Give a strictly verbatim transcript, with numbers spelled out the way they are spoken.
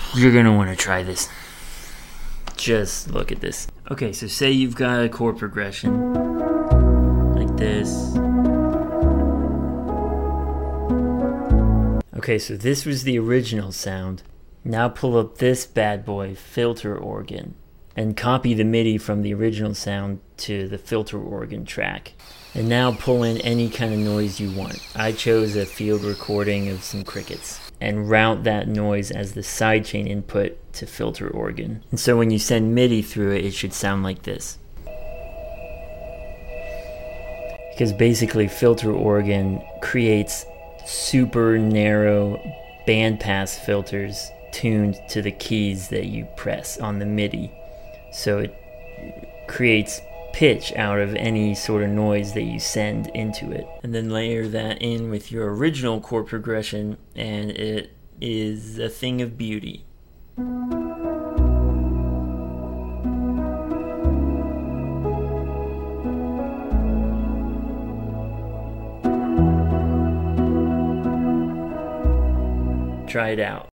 You're gonna want to try this. Just look at this. Okay, so say you've got a chord progression like this. Okay, so this was the original sound. Now pull up this bad boy, filter organ, and copy the MIDI from the original sound to the filter organ track. And now pull in any kind of noise you want. I chose a field recording of some crickets and route that noise as the sidechain input to filter organ. And so when you send MIDI through it, it should sound like this. Because basically filter organ creates super narrow bandpass filters tuned to the keys that you press on the MIDI. So it creates pitch out of any sort of noise that you send into it. And then layer that in with your original chord progression, and it is a thing of beauty. Try it out.